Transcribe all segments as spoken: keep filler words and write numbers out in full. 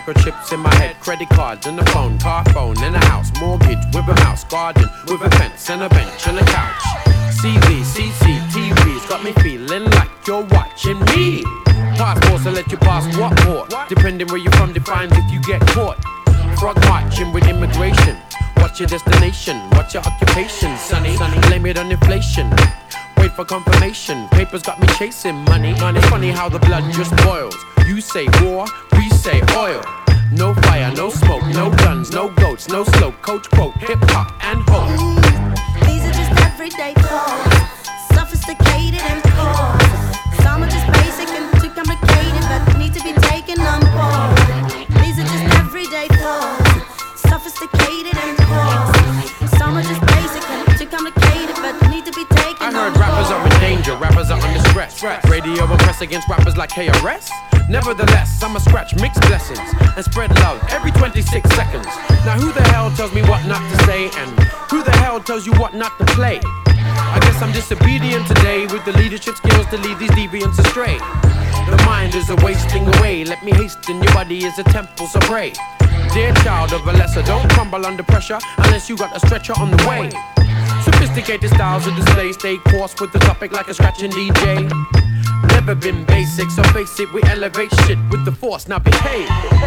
microchips in my head, credit cards and a phone, car phone and a house, mortgage with a mouse, garden with a fence and a bench and a couch. C V, C C T V's got me feeling like you're watching me. Passports will let you pass what port? Depending where you're from defines if you get caught. Frog marching with immigration. What's your destination? What's your occupation, sonny? Blame it on inflation. Wait for confirmation. Papers got me chasing money. Money. Funny how the blood just boils. You say war, we say oil. No fire, no smoke, no guns, no goats, no slow. Coach quote, hip hop and hope. These are just everyday thoughts, sophisticated and poor. Some are just basic and too complicated, but need to be taken on board. These are just everyday thoughts, sophisticated and poor. Some are just basic and too complicated, but need to be taken on board. I heard rappers are in danger, rappers are under stress. Radio and press against rappers like K R S. Nevertheless, I'ma scratch mixed blessings and spread love every twenty-six seconds. Now who the hell tells me what not to say, and who the hell tells you what not to play? I guess I'm disobedient today with the leadership skills to lead these deviants astray. The mind is a wasting away, let me hasten, your body is a temple, so pray. Dear child of a lesser, don't crumble under pressure unless you got a stretcher on the way. Sophisticated styles of display, stay course with the topic like a scratching D J. Never been basic, so face it, we elevate shit with the force, now behave.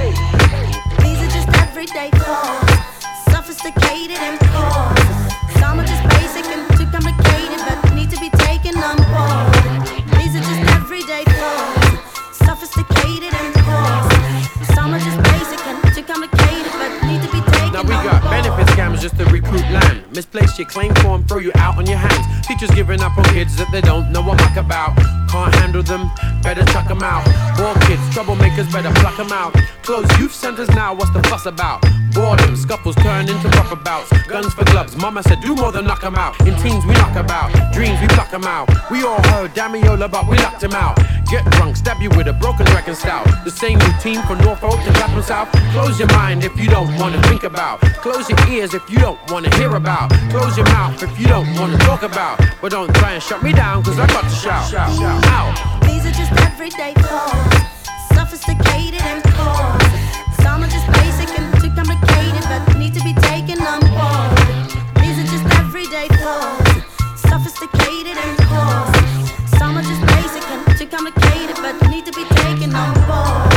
These are just everyday thoughts, sophisticated and poor. Some are just basic and too complicated, but need to be taken on board. These are just everyday thoughts, sophisticated and poor. Some are just basic and too complicated, but need to be taken on board. Now we got benefit scams just to recruit land. Misplace your claim form, throw you out on your hands. Teachers giving up on kids that they don't know a muck about. Can't handle them, better chuck them out. Poor kids, troublemakers, better pluck them out. Close youth centers now, what's the fuss about? Boredom, scuffles turn into proper bouts. Guns for gloves, mama said do more than knock them out. In teens we knock about, dreams we pluck them out. We all heard Damiola but we locked him out. Get drunk, stab you with a broken record stout. The same routine for Norfolk to Clapham South. Close your mind if you don't wanna think about. Close your ears if you don't wanna hear about. Close your mouth if you don't wanna talk about. But don't try and shut me down cause I got to shout, shout, shout out. These are just everyday thoughts, sophisticated and poor. Some are just basic and too complicated, but need to be taken on board. These are just everyday thoughts, sophisticated and poor. Some are just basic and too complicated, but need to be taken on board.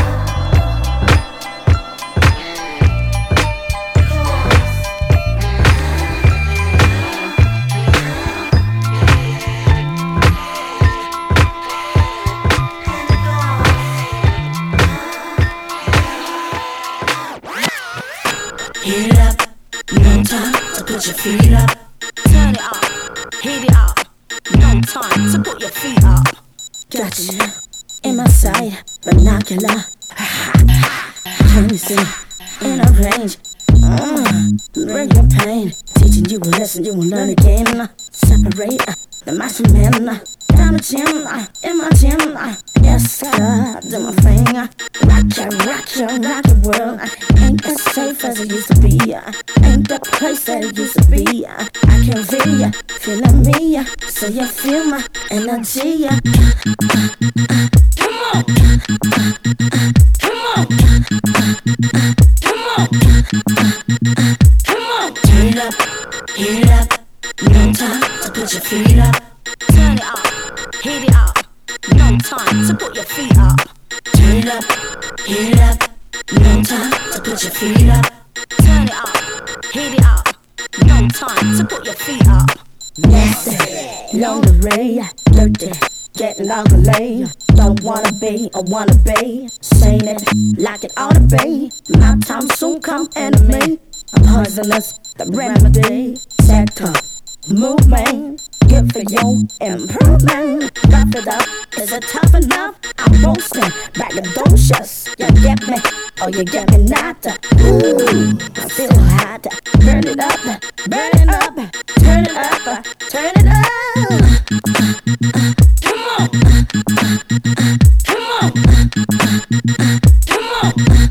Heat it up, no time to put your feet up. Turn it up, heat it up, no time to put your feet up. Gotcha, in my sight, binocular. Can you see, in a range, mm, bring your pain. Teaching you a lesson, you will learn again. Separate uh, the master man. Uh, down the gym, uh, in my gym. Uh, yes, God, do my thing. Uh, rock ya, rock ya, rock your world. Uh, ain't as safe as it used to be. Uh, ain't the place that it used to be. Uh, I can feel ya, feeling me. Uh, so you feel my energy. Uh, uh, uh, come on, uh, uh, come on, uh, come on, uh, come on. Turn it up, heat it up. No time to put your feet up. Turn it up, heat it up. No time to put your feet up. Turn it up, heat it up. No time to put your feet up. Turn it up, heat it up. No time to put your feet up. Nasty, long array, dirty, getting all the lay. Don't wanna be, I wanna be. Saying it like it ought to be. My time soon come, enemy. I'm poisonous, the remedy. Sector, movement, good for you, improvement. Rough it up, is it tough enough? I'm boasting, braggadocious. You get me, or you get me not. Ooh, I'm still hot. Burn it up, burn it up, turn it up, turn it up. Come on, come on, come on,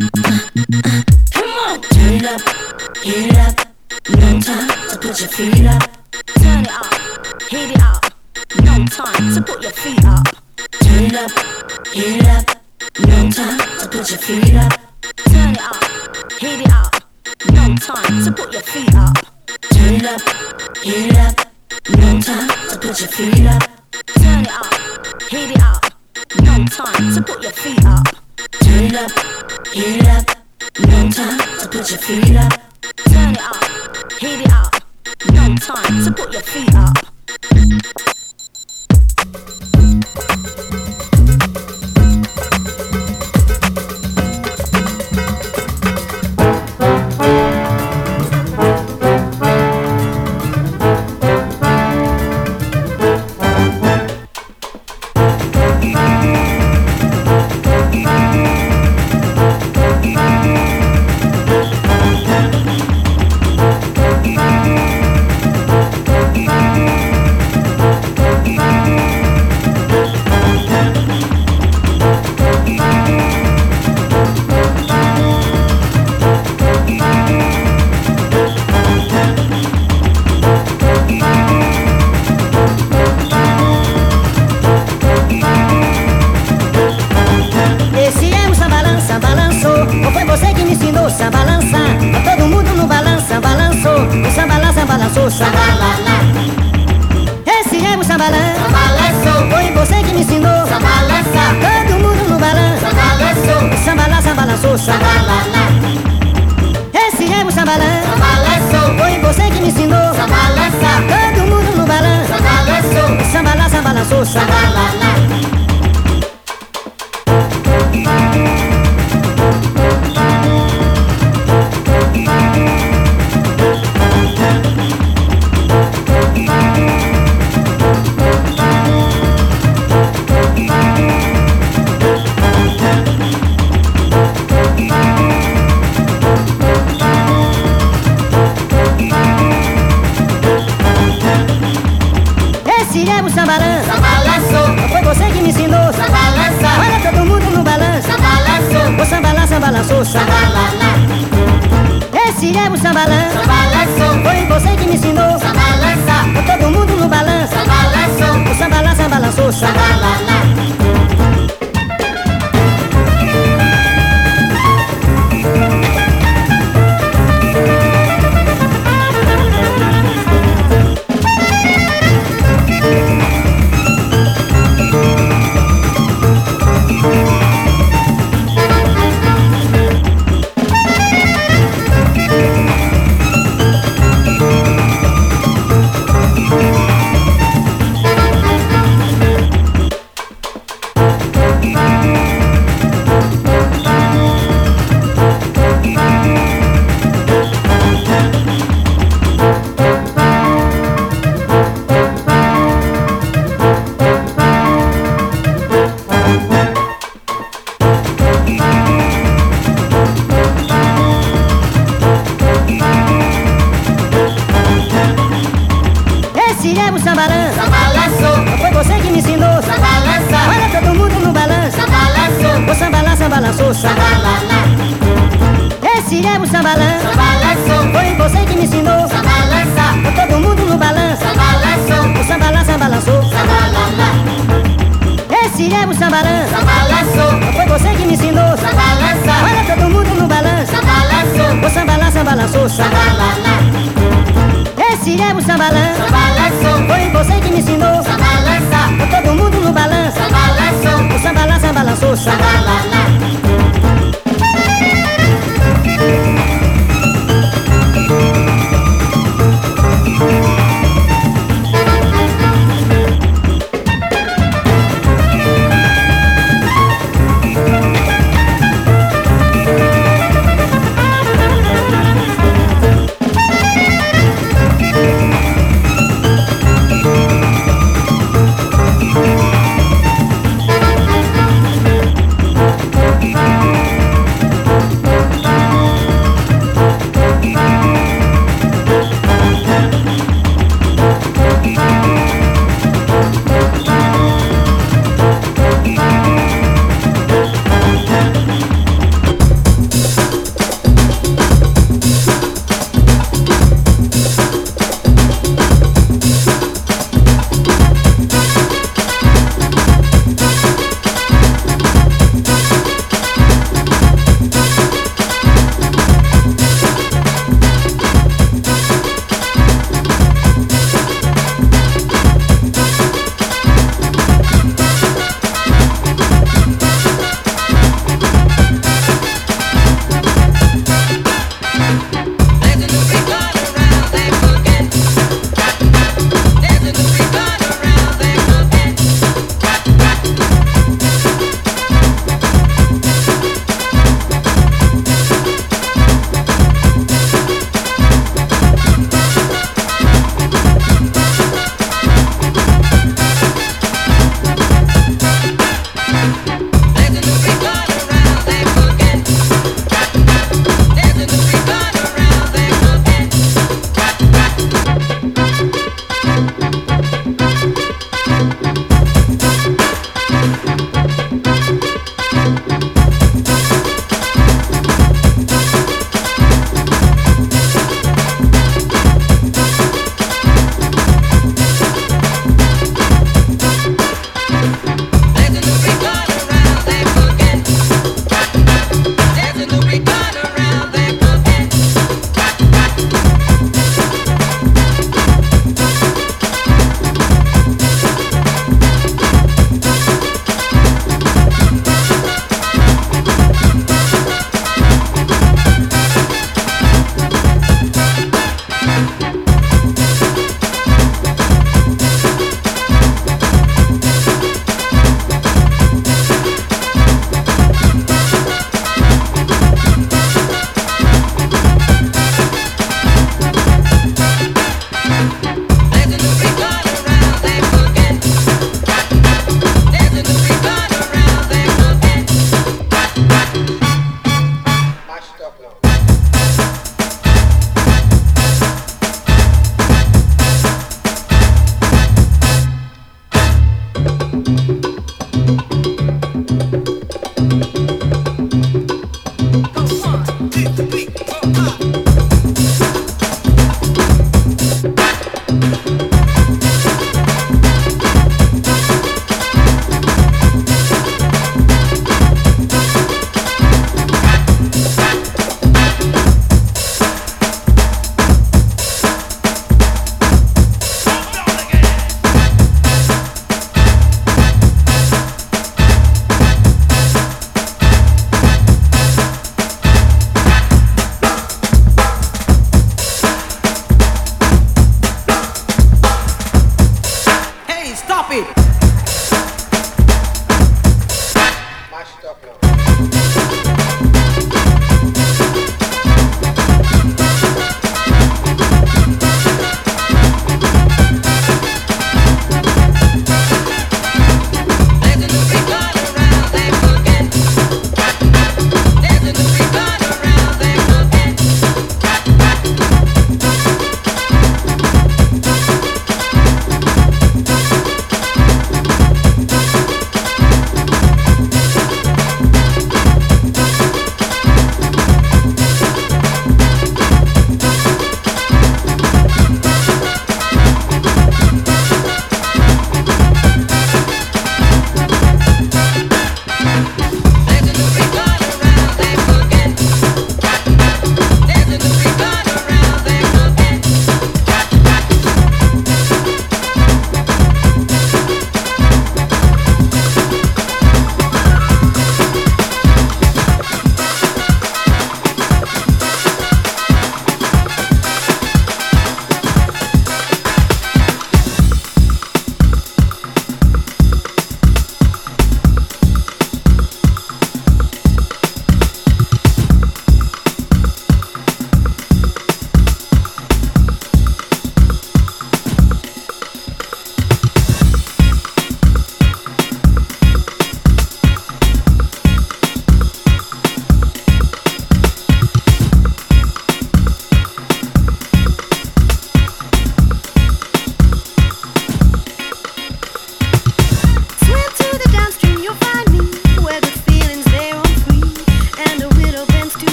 come on. Turn it up, heat it up. No time to put your feet up. Turn it up, heat it up. No time to put your feet up. Turn it up, heat it up. No time to put your feet up. Turn Turn it up, heat it up. No time to put your feet up. Turn it up, heat it up. No time to put your feet up. Turn it up, heat it up. No time to put your feet up. Turn it up, heat it up. No time to put your feet up. Turn it up, heat it up. No time to put your feet up.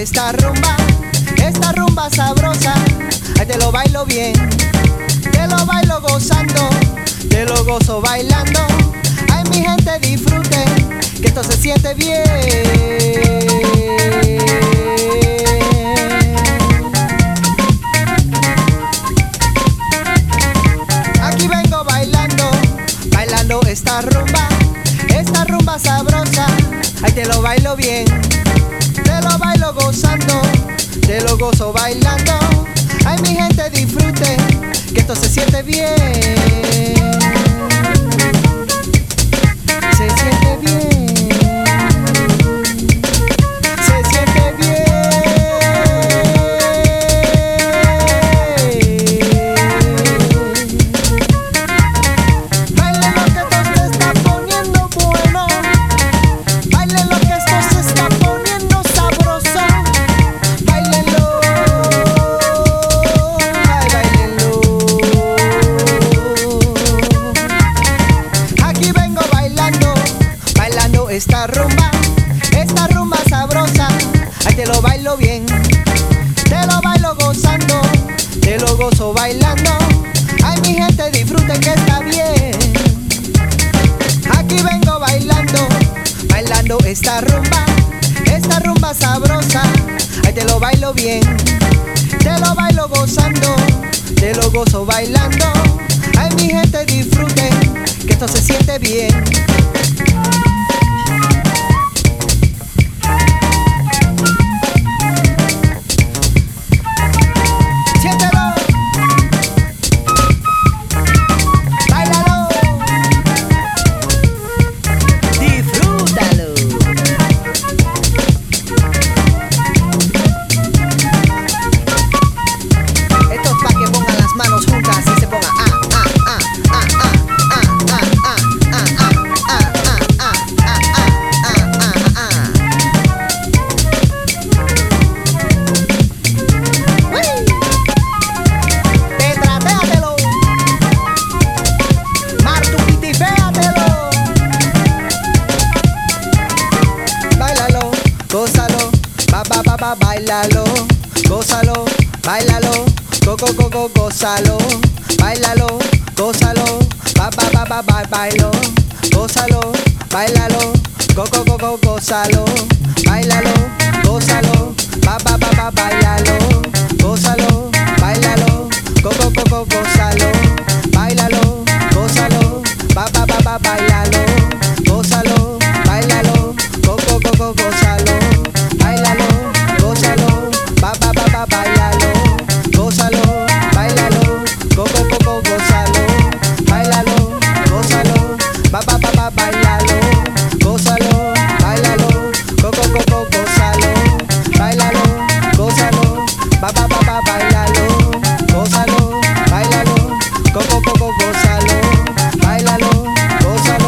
esta rumba, esta rumba sabrosa. Ay, te lo bailo bien, te lo bailo gozando, te lo gozo bailando. Ay, mi gente disfrute, que esto se siente bien. Aquí vengo bailando, bailando esta rumba, esta rumba sabrosa. Ay, te lo bailo bien, te lo bailo gozando, te lo gozo bailando. Ay, mi gente disfrute, que esto se siente bien. Se siente bien, se siente bien. Baile lo que esto se está poniendo bueno, baile lo que esto se está poniendo sabroso. Báilenlo, ay, báilenlo. Aquí vengo bailando, bailando esta rumba, esta rumba sabrosa. Ay, te lo bailo bien, te lo bailo gozando, te lo gozo bailando. Ay, mi gente disfruten que está bien. Aquí vengo bailando, bailando esta rumba, esta rumba sabrosa. Ay, te lo bailo bien, te lo bailo gozando, te lo gozo bailando. Ay, mi gente disfruten, que esto se siente bien. Siéntelo, báilalo, disfrútalo. Esto es pa' que pongan las manos juntas y se pongan ah, ah, ah, ah, ah, ah, ah, ah, ah, ah, ah, ah, ah, ah, ah, ah, ah. ¡Uy! Tetratéatelo, martupitiféatelo. Báilalo, gózalo, ba ba ba ba, báilalo, gózalo, báilalo, go go go go, gózalo, báilalo, gózalo, ba ba ba ba ba, bailo, gózalo, báilalo, go go go go, gózalo, báilalo, gózalo, ba ba ba ba, bailalo, gózalo, báilalo, go go go go, gózalo, báilalo, gózalo, ba ba ba ba, bailalo, gózalo, báilalo, go go go go, gózalo, báilalo, gózalo, ba ba ba ba, bailalo, gózalo, báilalo, go go go go, gózalo, báilalo, gózalo, ba ba ba ba, bailalo, gózalo, báilalo, go go go go, gózalo, báilalo, gózalo, ba ba ba ba, bailalo, gózalo, báilalo, go go go go, gózalo, báilalo, gózalo.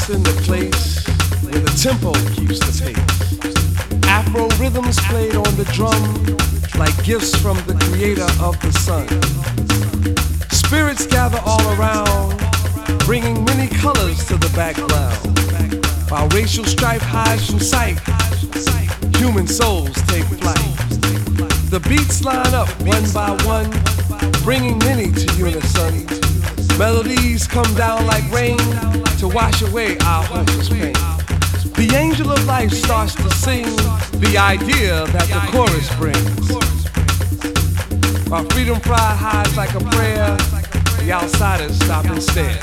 just in the place where the tempo keeps the pace. Afro rhythms played on the drum like gifts from the creator of the sun. Spirits gather all around, bringing many colors to the background. While racial strife hides from sight, human souls take flight. The beats line up one by one, bringing many to unison. Melodies come down like rain to wash away our hopeless pain. The angel of life starts to sing the idea that the chorus brings. While freedom pride hides like a prayer, the outsiders stop and stare.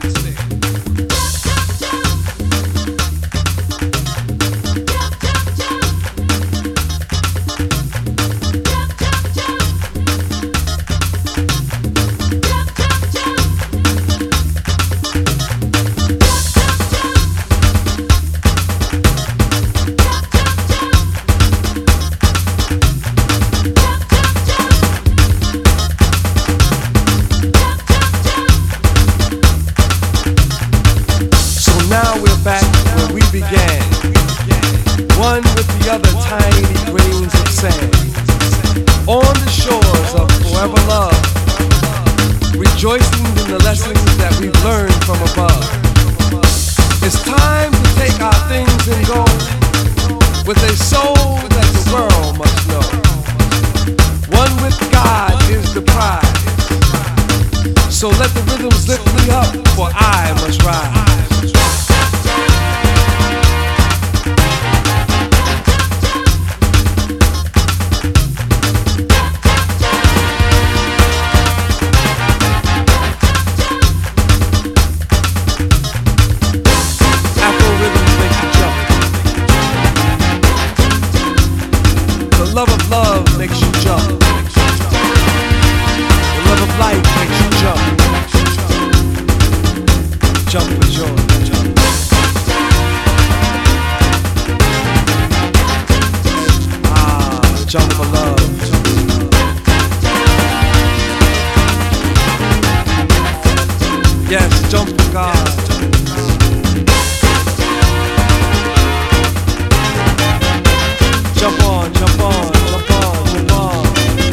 So let the rhythms lift me up, for I must rise. Afro rhythms make you jump. The love of love makes you jump. The love of life makes you jump. Jump for joy. Jump. Ah, jump for love. Yes, jump for God. Jump on, jump on, jump on, jump on.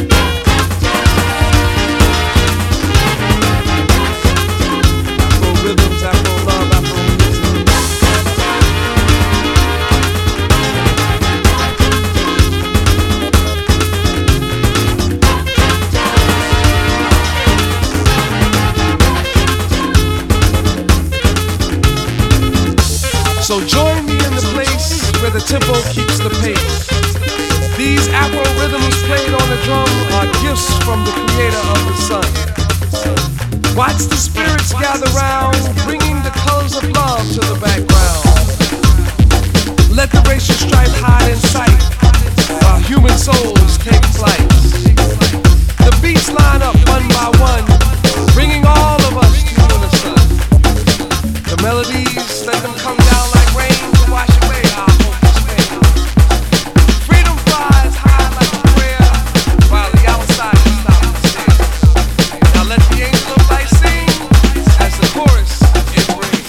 Afro rhythms, Afro love, Afro music. So join me in the place where the tempo keeps the pace. These Afro rhythms played on the drum are gifts from the creator of the sun. Watch the spirits gather round, bringing the colors of love to the background. Let the racial strife hide in sight, while human souls take flight. The beats line up one by one, bringing all of us to unison. The melodies, let them come down like rain to wash away our hopeless pain. Freedom flies high like a prayer, while the outsiders stop and stare. Now let the angel of light sing as the chorus it brings.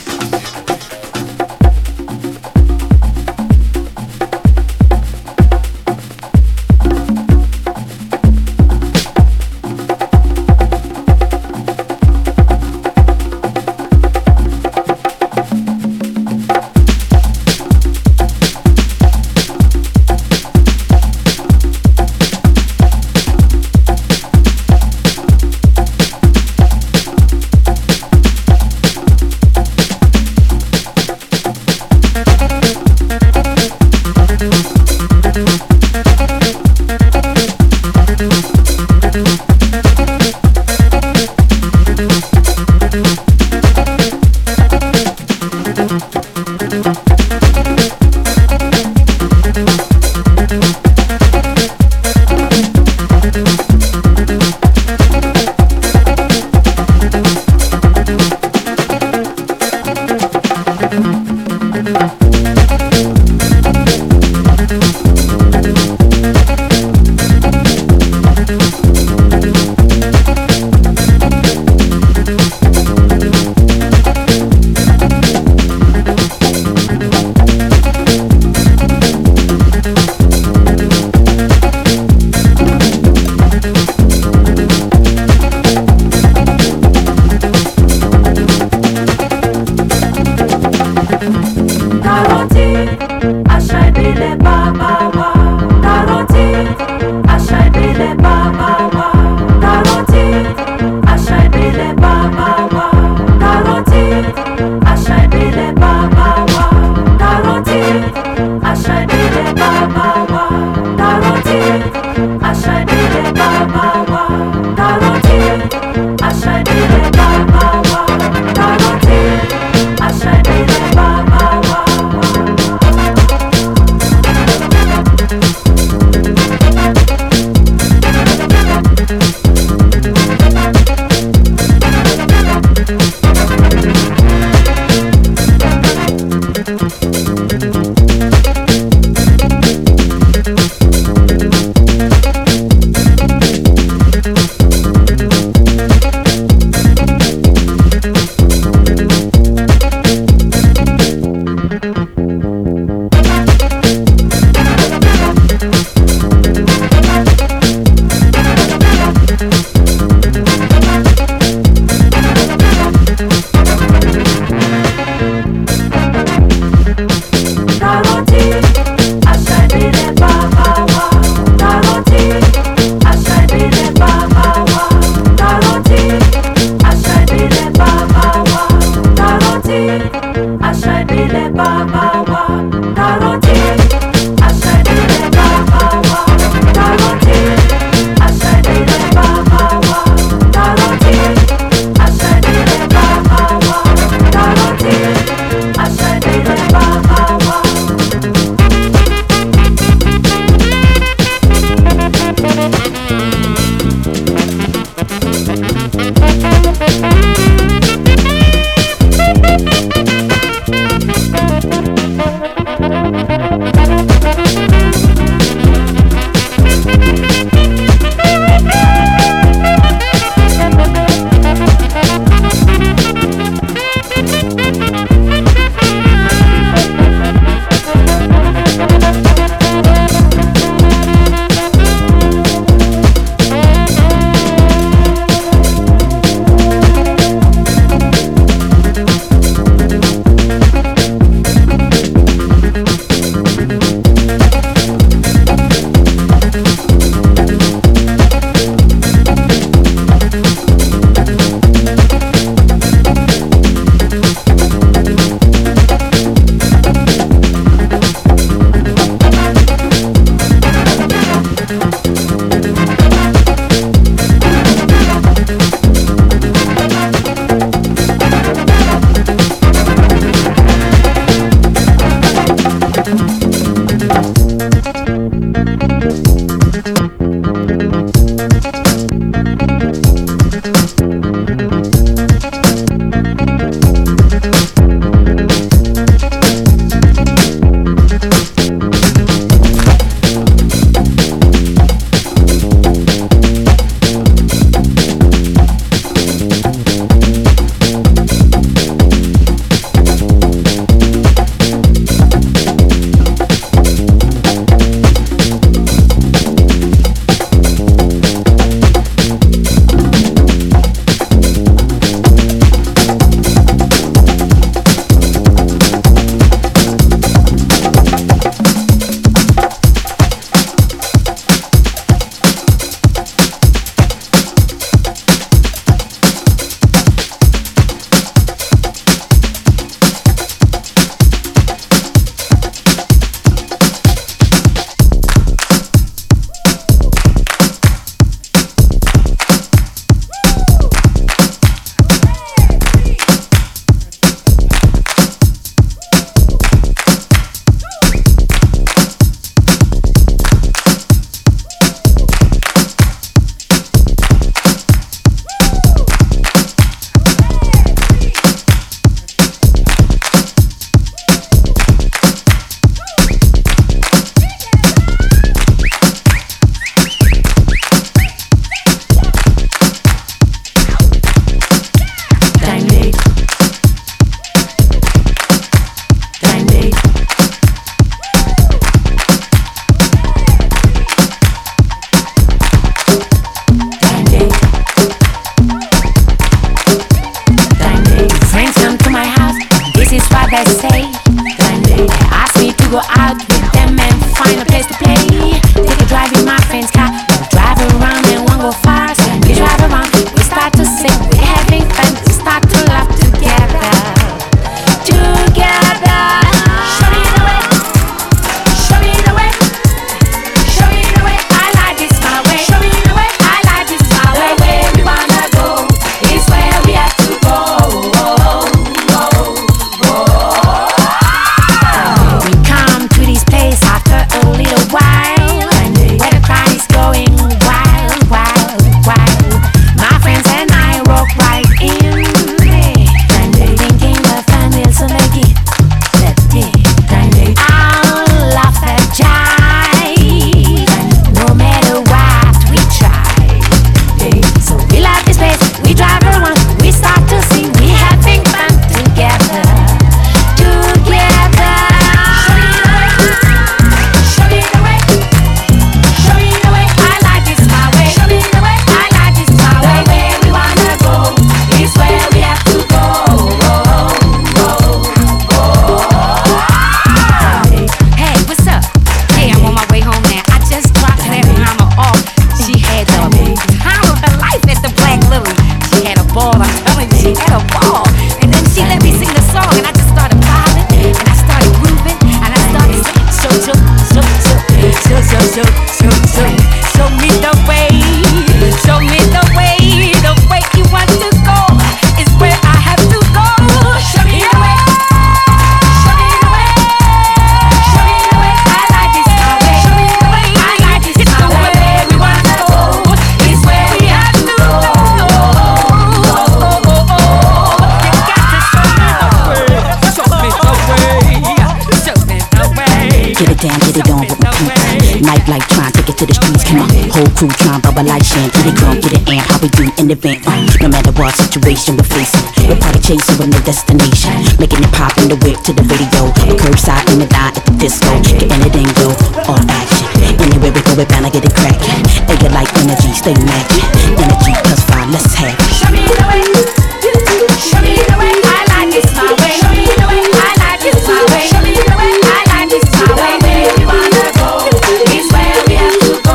crew trying bubble like Shan. Get it drunk, get it amp, how we do in the vent. Uh, no matter what situation we're facing, we're party chasing with no destination. Making it pop in the whip to the video. We're curbside in the dine at the disco. Getting it in go, all action. Anywhere we go, we're bound to get it crackin'. They get like energy, stay matching. Energy plus five, let's have it. Show me the way. Show me the way. I like this my way. Show me the way. I like this my way. Show me the way. I like this my way. Where we wanna go is where we have to go.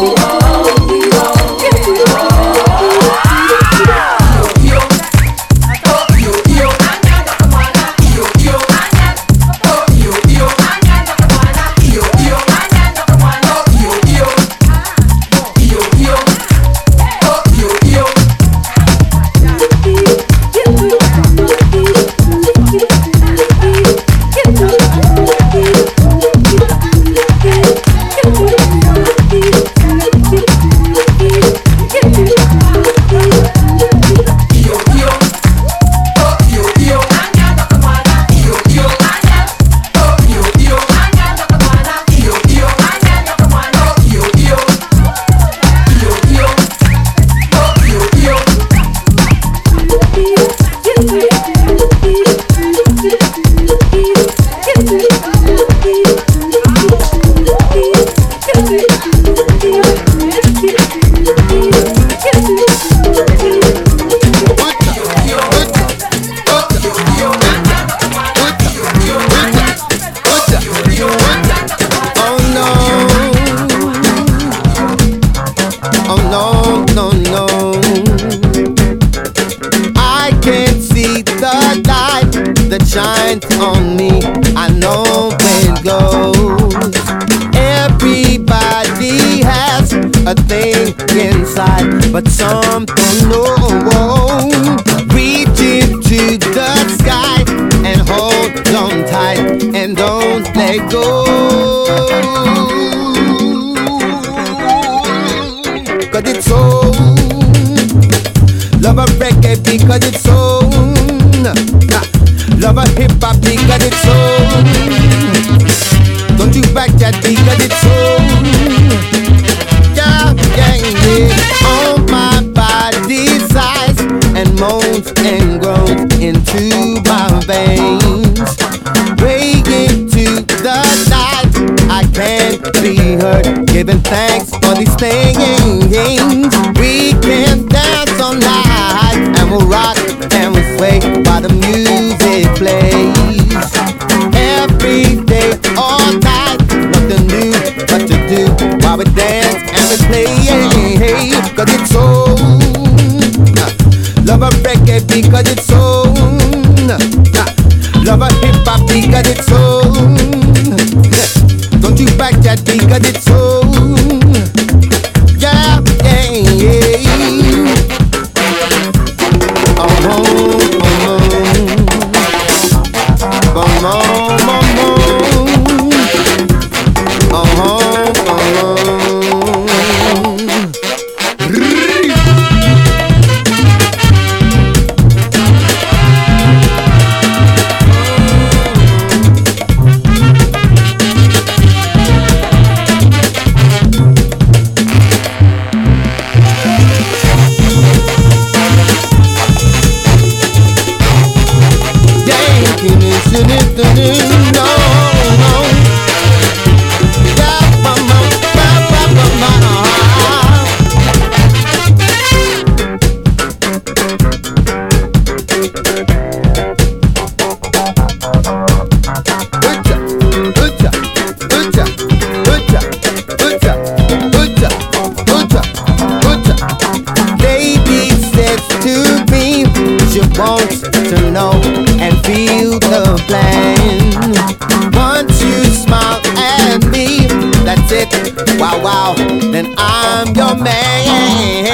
But something no reach into the sky and hold on tight and don't let go. Cause it's so love a reggae because it's so love a hip hop because it's so. Don't you back that because it's so. Yeah, yeah, yeah. On my body size and moans and groans into my veins. Way into the night, I can't be heard. Giving thanks for these things. We can dance all night and we'll rock and we'll sway while the music plays. Every day, all night, nothing new but to do while we dance and we play. Cause it's so love a reggae because it's so love a hip hop because it's so. Don't you back that because it's so. Yeah, yeah, yeah. Oh, oh, oh, oh, oh, oh, oh, oh. Wow, wow, then I'm your man.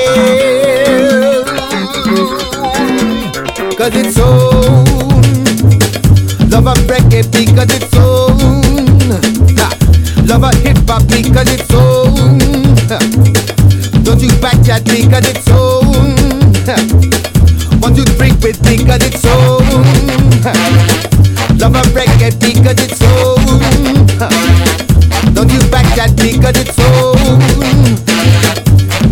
Cause it's so love a reggae because it's so love a hip hop because it's so. Don't you back that because it's so. Want you drink with me because it's so. Love a reggae because it's so. Don't you back that because it's so.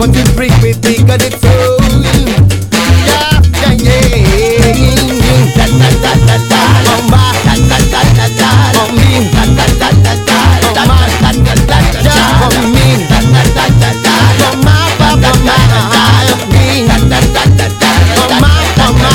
but it bring me bigger the soul. Yeah, yeah, yeah. Da da da da da. Mama, da da da da da. Mommy, da da da da da. Mama, da da da da da. Mommy, da da da da da. Mama, papa, mama, me, da da da da da. Mama, mama.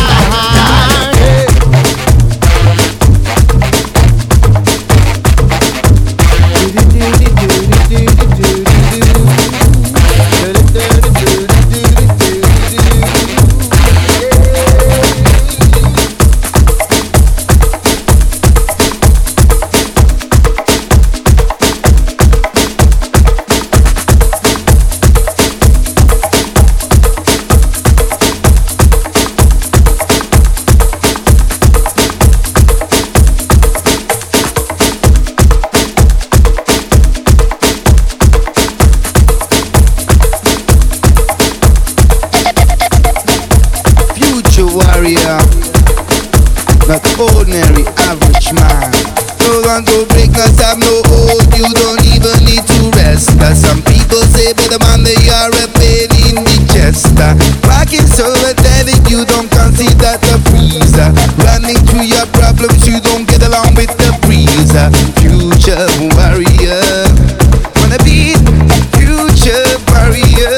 Not ordinary average man. No one to break us up, no hold. You don't even need to rest. As some people say, but the man they are a pain in the chest. Rocking so athletic, you don't consider the freezer. Running through your problems, you don't get along with the breeze. Future warrior, wanna be future warrior.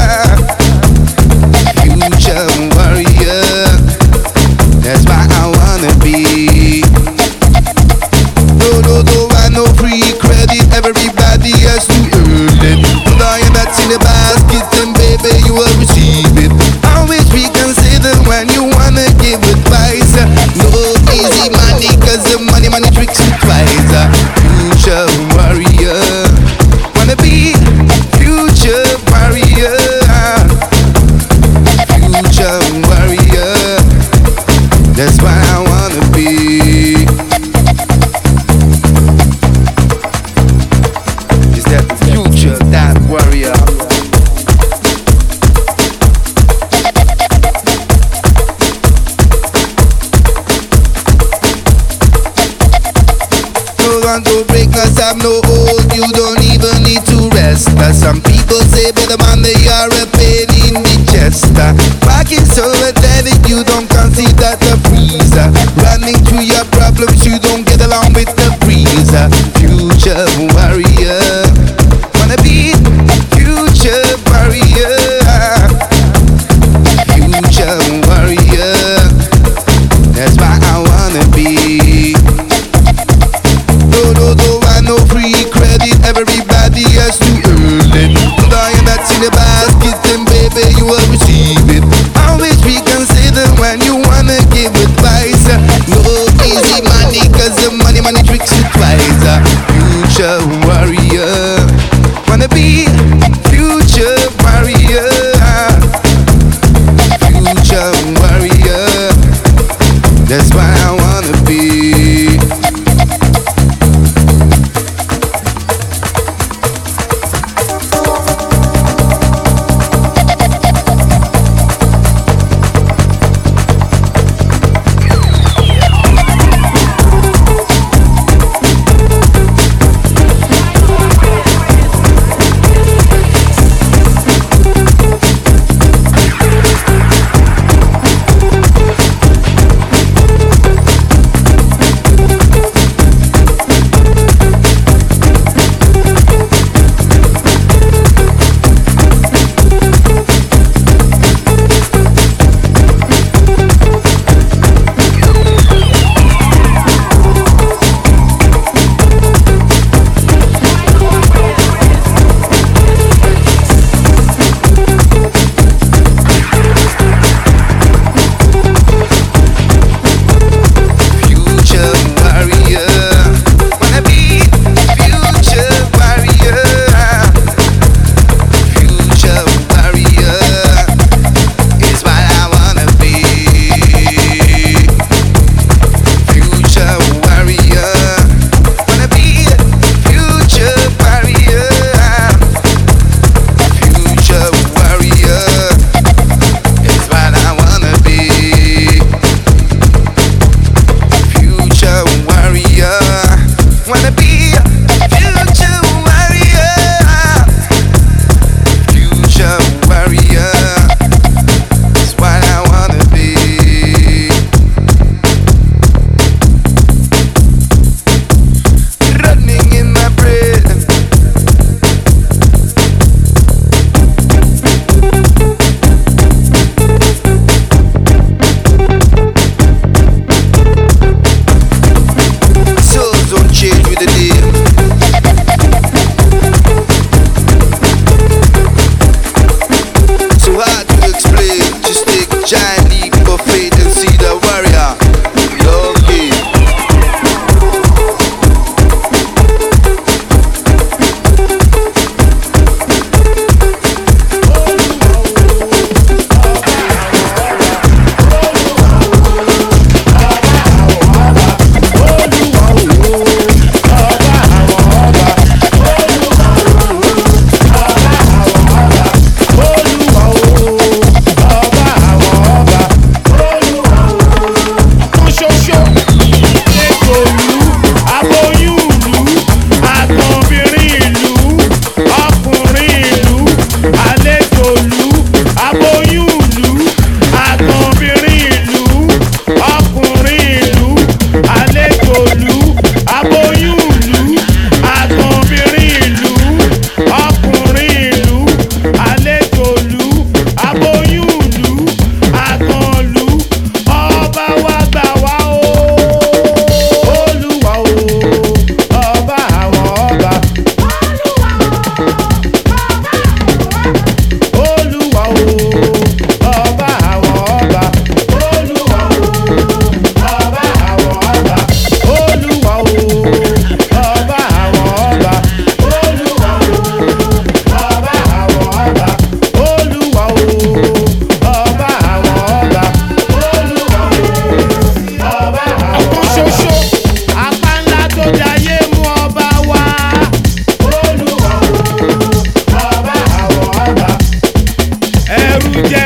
Future warrior, that's why I wanna be. No, no, no, I no free credit. Everybody has to earn it. The lion that's in the basket, then baby, you will receive it. Always reconsider when you wanna give advice. No easy money, cause the money, money tricks you twice. Future warrior, wanna be future warrior. Future warrior, that's why I wanna be. Is that the future, that warrior? No one to break us up, no hold. You don't even need to rest. As some people say, but the man they are a pain in the chest. Rocking so athletic, you don't consider the freezer. Running through your problems, you don't get along with the breeze. Future warrior, wanna be future warrior. Future warrior, that's why I wanna be. No, no, no, I no free credit. Everybody has to earn it. The lion that's in the basket, then baby, you will receive it. Always reconsider when you wanna give advice. No easy money, cause the money, money tricks you twice. Future warrior, wanna be future warrior. Future warrior, that's why I wanna be.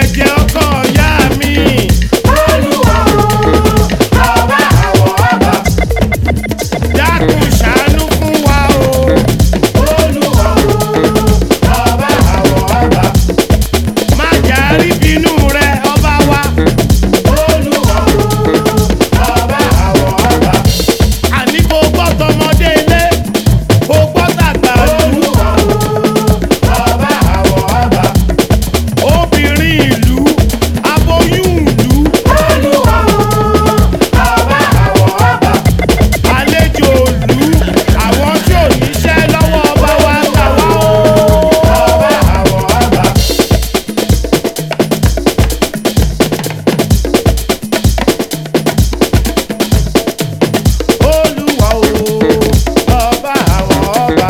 jẹ́jẹ́ ọkọ ìyá mi. Olúwa ọba àwọn ọba. Dákun ṣàánú fún wa o. Olúwa ọba àwọn ọba. Má jà rí bínú rẹ ọba wa. Olúwa ọba àwọn ọba. Àní kò gbọ́ tọmọdé ilé, kò gbọ́ tàgbà ìlú. Olúwa ọba àwọn ọba. Obìnrin ìlú, aboyún ìlú. Olúwa ọba àwọn ọba. Àlejò ìlú, àwọn tí ò níṣẹ́ lọ́wọ́ ọba wa gbà wá o. Ọba àwọn ọba. Olúwa o, ọba àwọn ọba.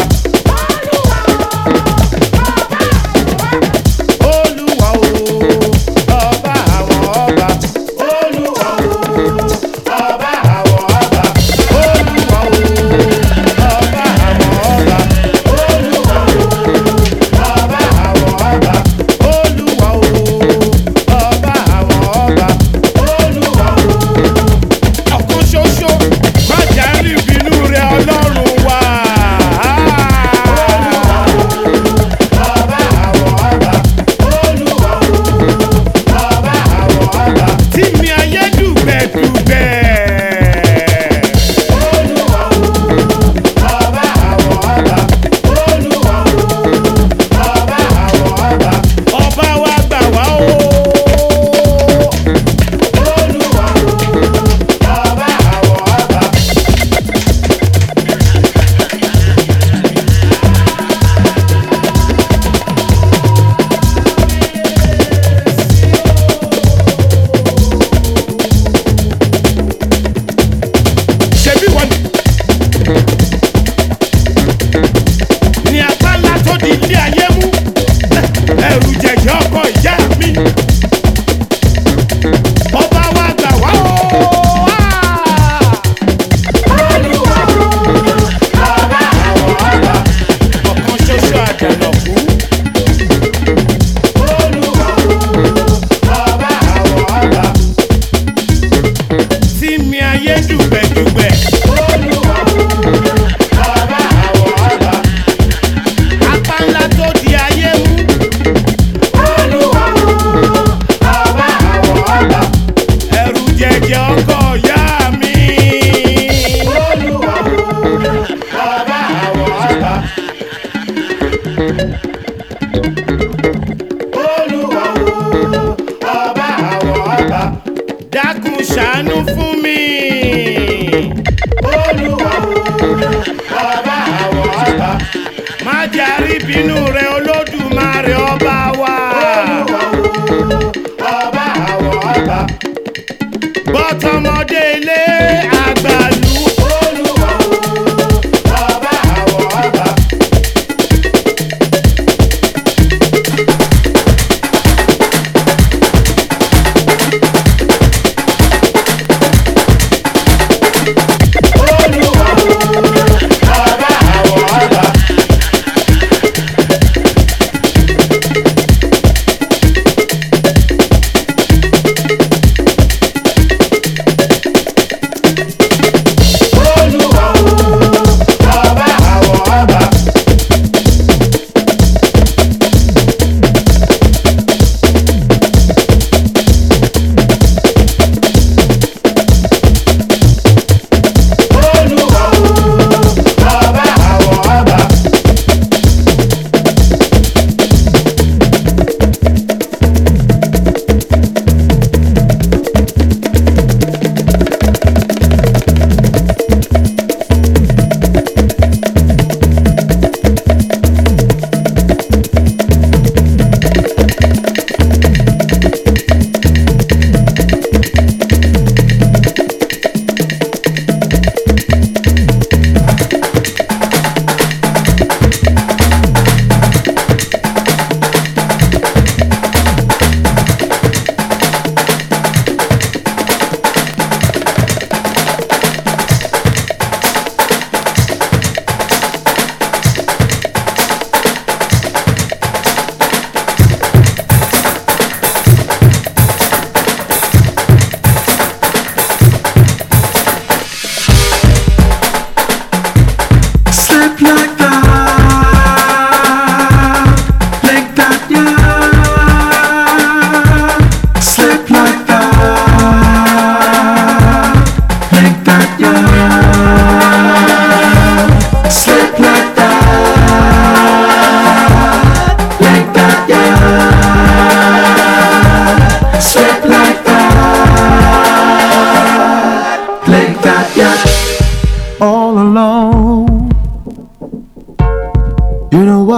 Olúwa o, ọba àwọn ọba. Olúwa o, ọba àwọn ọba. Olúwa o, ọba àwọn ọba. Olúwa o, ọba àwọn ọba. Olúwa o, ọba àwọn ọba. Olúwa o, ọ̀kan ṣoṣo, má jà rí ìbínú rẹ Ọlọ́run wa. Olúwa ọba àwọn ọba. Olúwa ọba àwọn ọba. Tí mi ayé dùgbẹ̀dùgbẹ̀. Olúwa ọba àwọn ọba. Olúwa ọba àwọn ọba. Ọba wa gbà wá o. Olúwa ọba àwọn ọba. Ṣebí wọ́n ní apá ńlá tó di ilé ayé mú, ẹrù jẹ̀jẹ̀ ọkọ ìyá mi. Ọba wa gbà wá o. Olúwa ọba àwọn ọba. Ọ̀kan ṣoṣo àjànàkú. Olúwa ọba àwọn ọba. Tí mi ayé dùgbẹ̀dùgbẹ̀. Olúwa ọba àwọn ọba. Apá ńlá tó di ayé mú. Olúwa ọba àwọn ọba. Ẹrù jẹ̀jẹ̀ ọkọ ìyá mi. Olúwa ọba àwọn ọba. Olúwa ọba àwọn ọba. Dákun ṣàánú fún mi. Olúwa ọba àwọn ọba. Má jà rí bínú rẹ Olódùmarè ọba wa. Olúwa ọba àwọn ọba. Bọ́tọmọdé ilé àgbàlú. Olúwa ọba àwọn ọba. Olúwa ọba àwọn ọba.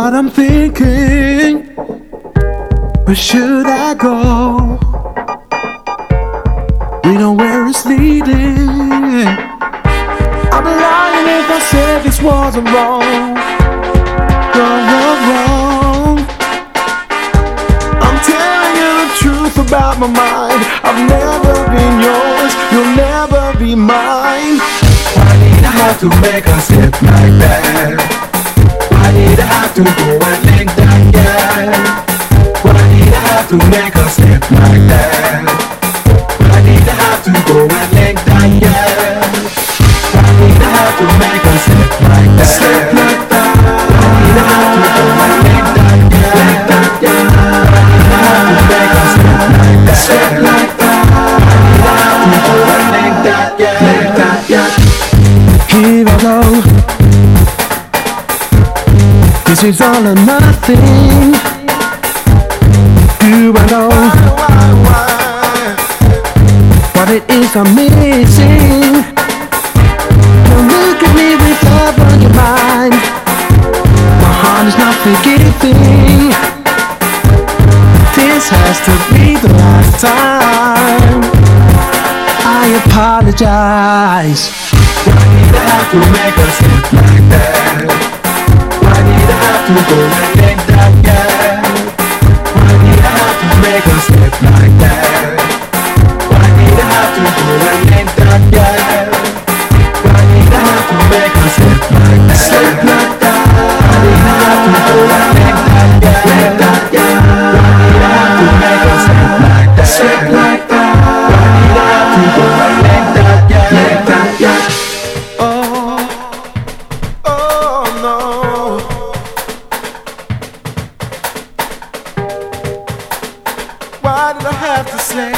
what I'm thinking. Where should I go? We know where it's leading. I'd be lying if I said this wasn't wrong. Wrong, wrong, wrong. I'm telling you the truth about my mind. I've never been yours, you'll never be mine. Why did I have to make a step like that? Why did I have to go and make that girl? Why did I have to make a step like that? Why did I have to go and make that girl? Why did I have to make a step like that? Step like that. Why did I have to go and make that girl? Make that girl. Why did I have to make a step like that? Step like that. Why did I have to go and make that girl? Make that girl. Here I go. This is all or nothing. Do I know what it is I'm missing? Don't look at me with love on your mind. My heart is not forgiving. This has to be the last time. I apologize. Why did I have to make a step like that? Why did I have to go and make that girl? Why did I have to make a step like that? Why did I have to go and make that girl? Why did I have to make a step like that? Step like that. Why did I have to go and make that girl? Make that girl. Why did I have to make a step like that? Step like that. Why did I have to go and make that girl? Make that girl. Why did I have to say,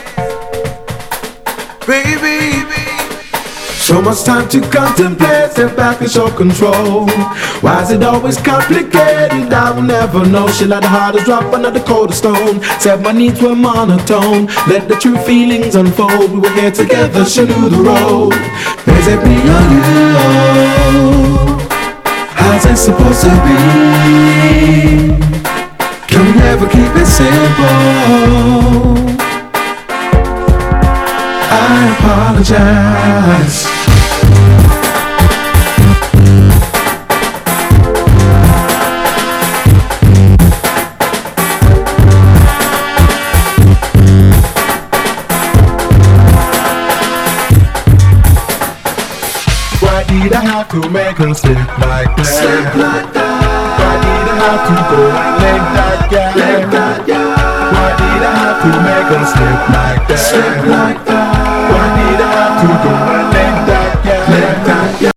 baby? So much time to contemplate, step back and show control. Why is it always complicated? I will never know. She let the hardest drop another colder stone. Said my needs were monotone. Let the true feelings unfold. We were here together, she knew the road. Is it me or you? How's it supposed to be? Can we never keep it simple? I apologize. Why did I have to make a step like that? Step like that. Why did I have to go and make that girl? Make that girl. Why did I have to make a step like that? Step like that. Why did I have to go and make that girl? Make that girl.